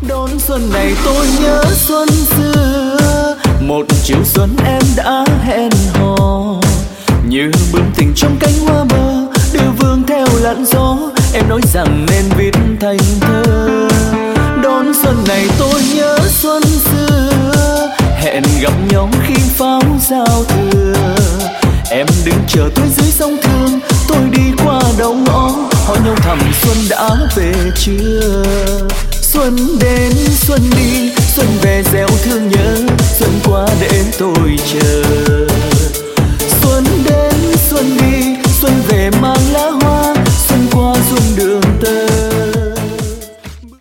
Đón xuân này tôi nhớ xuân xưa, một chiều xuân em đã hẹn hò, như bướm tình trong cánh hoa mơ, đưa vương theo làn gió. Em nói rằng nên viết thành thơ. Đón xuân này tôi nhớ xuân xưa, hẹn gặp nhau khi pháo giao thừa. Em đứng chờ tôi dưới sông Thương, tôi đi qua đầu ngõ, hỏi nhau thầm xuân đã về chưa. Xuân đến xuân đi, xuân về gieo thương nhớ